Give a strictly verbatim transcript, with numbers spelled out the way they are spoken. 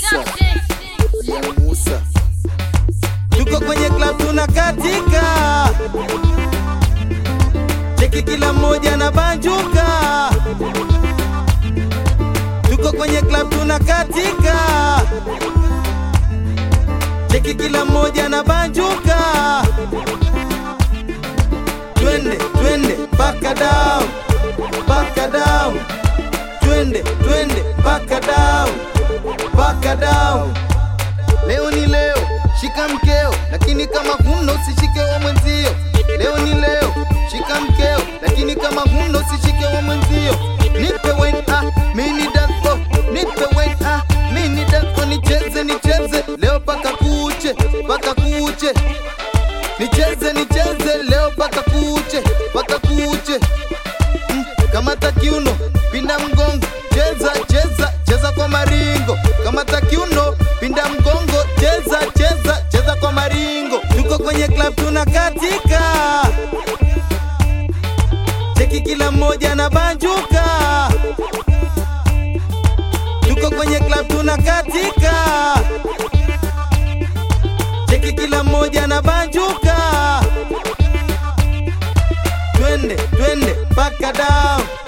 Musa, Young Musa. Tuko kwenye club tunakatika, cheki kila mmoja na banjuka. Tuko kwenye club tunakatika, cheki kila mmoja na banjuka. Twende, twende, paka down, paka down. Twende, twende, paka down, paka down. Leo ni leo, shika mkeo, lakini kama huna usishike wa mwenzio. Leo ni leo, shika mkeo, lakini kama huna usishike wa mwenzio. Nipe wine ah, mini dance oh, nipe wine ah, mini dance oh, nicheze nicheze, leo paka kuche, paka kuche. Nicheze nicheze, leo paka kuche, paka kuche. Mm, kamata kiuno, pinda mgongo, cheza cheza, cheza kwa maringo. Kamata kiuno, pinda mgongo, cheza cheza, cheza kwa maringo. Tuko kwenye club tunakatika, cheki kila mmoja na banjuka. Tuko kwenye club tunakatika, cheki kila mmoja na banjuka. Twende, twende, paka down.